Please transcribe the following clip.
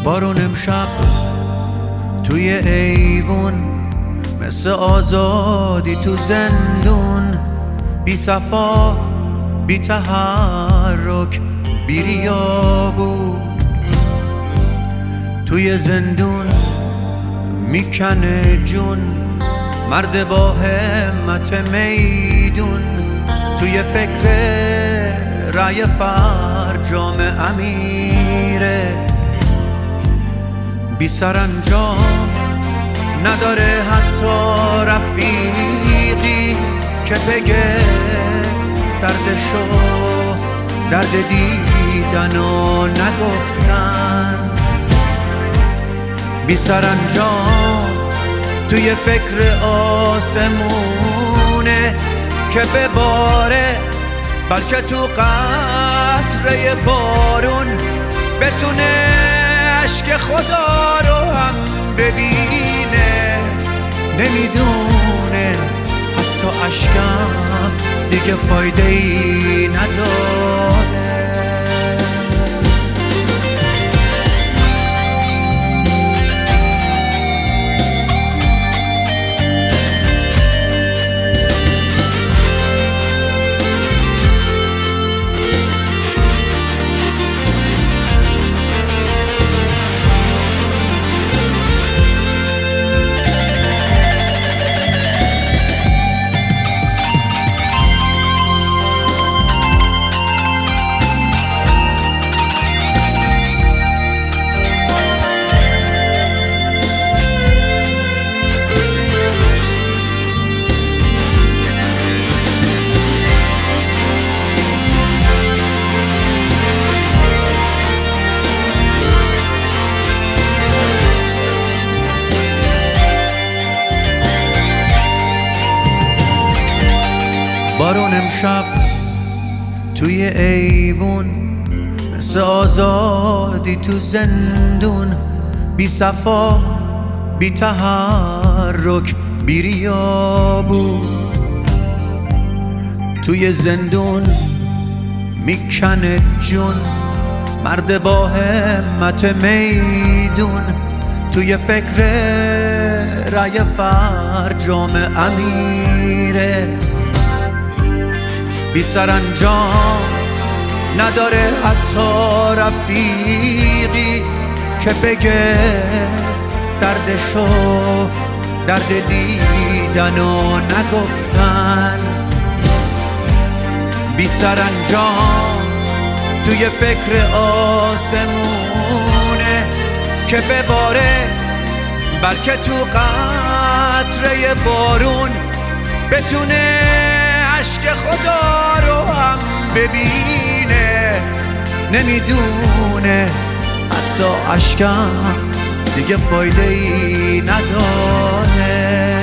بارون امشب توی ایوون، مثل آزادی تو زندون، بی صفا بی تحرک بی ریا بود. توی زندون میکنه جون مرد با همت میدون، توی فکر رای فرجام امیره، بی سرانجام نداره حتی رفیقی که بگه دردشو، درد دیدن و نگفتن. بی سرانجام توی فکر آسمونه که بباره، بلکه تو قطره بارون بتونه عشق خدا رو هم ببینه. نمیدونه حتی عشقم دیگه فایده ای نداره. بارون امشب توی ایوون، مثل آزادی تو زندون، بی صفا بی تحرک بی ریا بود. توی زندون میکنه جون مرد با همت میدون، توی فکر رای فرجام امیره، بی سرانجام نداره حتی رفیقی که بگه دردشو، درد دیدن و نگفتن. بی سرانجام توی فکر آسمونه که بباره، بلکه تو قطره بارون بتونه عشق خدا رو هم ببینه. نمیدونه حتی عشقم دیگه فایده ای نداره.